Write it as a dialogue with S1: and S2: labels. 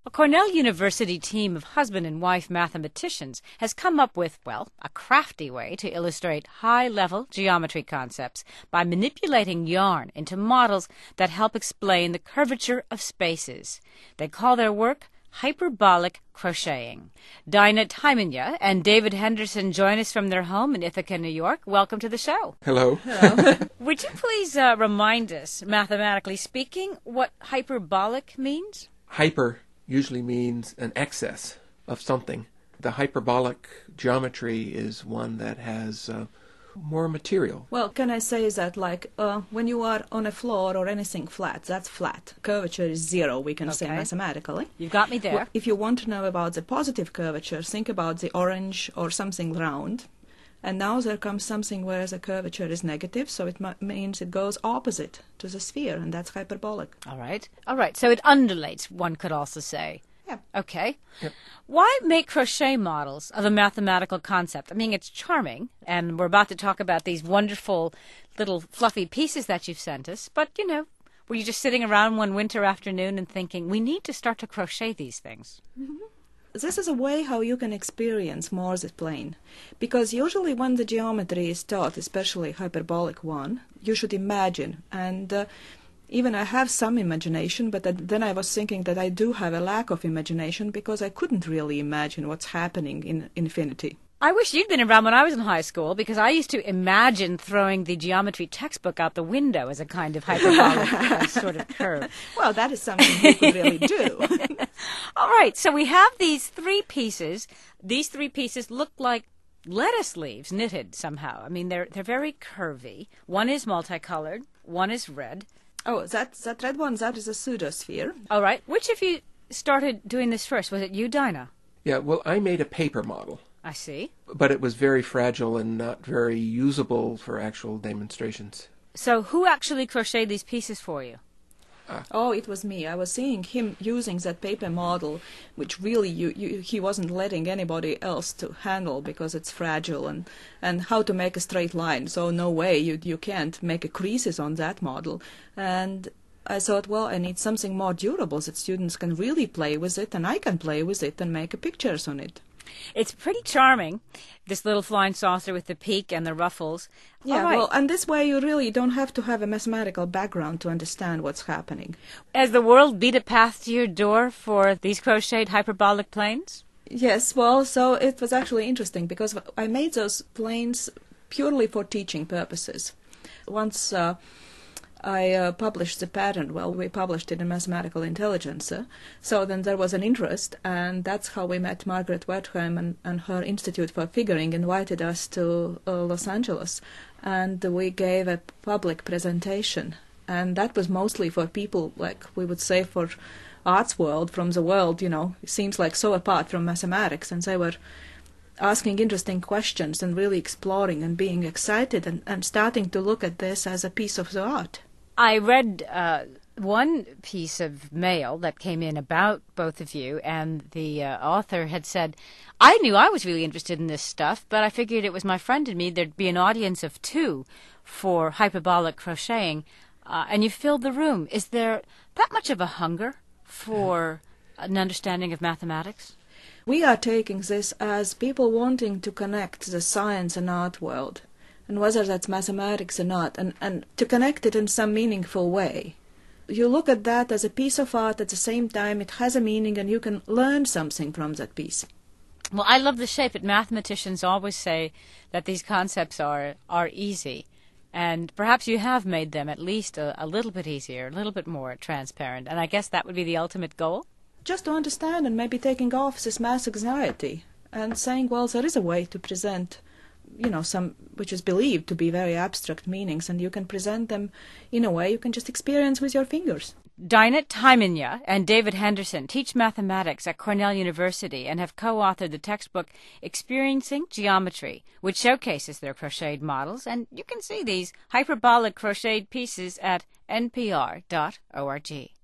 S1: A Cornell University team of husband and wife mathematicians has come up with, well, a crafty way to illustrate high-level geometry concepts by manipulating yarn into models that help explain the curvature of spaces. They call their work hyperbolic crocheting. Dinah Timanya and David Henderson join us from their home in Ithaca, New York. Welcome to the show.
S2: Hello.
S3: Hello.
S1: Would you please remind us, mathematically speaking, what hyperbolic means?
S2: Hyper usually means an excess of something. The hyperbolic geometry is one that has more material.
S3: Well, can I say that when you are on a floor or anything flat, that's flat. Curvature is zero, we can say mathematically.
S1: You've got me there.
S3: Well, if you want to know about the positive curvature, think about the orange or something round. And now there comes something where the curvature is negative, so it means it goes opposite to the sphere, and that's hyperbolic.
S1: All right. So it undulates, one could also say.
S3: Yeah.
S1: Okay.
S2: Yep.
S1: Why make crochet models of a mathematical concept? I mean, it's charming, and we're about to talk about these wonderful little fluffy pieces that you've sent us, but, were you just sitting around one winter afternoon and thinking, we need to start to crochet these things?
S3: Mm-hmm. This is a way how you can experience Morse plane, because usually when the geometry is taught, especially hyperbolic one, you should imagine, and even I have some imagination, but then I was thinking that I do have a lack of imagination because I couldn't really imagine what's happening in infinity.
S1: I wish you'd been around when I was in high school, because I used to imagine throwing the geometry textbook out the window as a kind of hyperbolic sort of curve.
S3: Well, that is something you could really do.
S1: All right, so we have these three pieces. These three pieces look like lettuce leaves knitted somehow. I mean, they're very curvy. One is multicolored, one is red.
S3: Oh, that red one, that is a pseudosphere.
S1: All right. Which of you started doing this first? Was it you, Dinah?
S2: Yeah, well, I made a paper model.
S1: I see.
S2: But it was very fragile and not very usable for actual demonstrations.
S1: So who actually crocheted these pieces for you?
S3: Oh, it was me. I was seeing him using that paper model, which really he wasn't letting anybody else to handle because it's fragile, and how to make a straight line. So no way, you can't make a creases on that model. And I thought, well, I need something more durable that students can really play with it, and I can play with it and make pictures on it.
S1: It's pretty charming, this little flying saucer with the peak and the ruffles.
S3: Yeah,
S1: right.
S3: Well, and this way you really don't have to have a mathematical background to understand what's happening.
S1: Has the world beat a path to your door for these crocheted hyperbolic planes?
S3: Yes, well, so it was actually interesting because I made those planes purely for teaching purposes. Once I published the patent. Well, we published it in Mathematical Intelligencer. So then there was an interest, and that's how we met Margaret Wertheim, and her Institute for Figuring invited us to Los Angeles, and we gave a public presentation. And that was mostly for people, like we would say, for arts world, from the world, it seems like so apart from mathematics, and they were asking interesting questions and really exploring and being excited and starting to look at this as a piece of the art.
S1: I read one piece of mail that came in about both of you, and the author had said, I knew I was really interested in this stuff, but I figured it was my friend and me, there'd be an audience of two for hyperbolic crocheting, and you filled the room. Is there that much of a hunger for an understanding of mathematics?
S3: We are taking this as people wanting to connect the science and art world, and whether that's mathematics or not, and to connect it in some meaningful way. You look at that as a piece of art, at the same time it has a meaning and you can learn something from that piece.
S1: Well, I love the shape, but mathematicians always say that these concepts are easy, and perhaps you have made them at least a little bit easier, a little bit more transparent, and I guess that would be the ultimate goal?
S3: Just to understand and maybe taking off this math anxiety and saying, well, there is a way to present some which is believed to be very abstract meanings, and you can present them in a way you can just experience with your fingers.
S1: Dinah Timanya and David Henderson teach mathematics at Cornell University and have co-authored the textbook Experiencing Geometry, which showcases their crocheted models, and you can see these hyperbolic crocheted pieces at npr.org.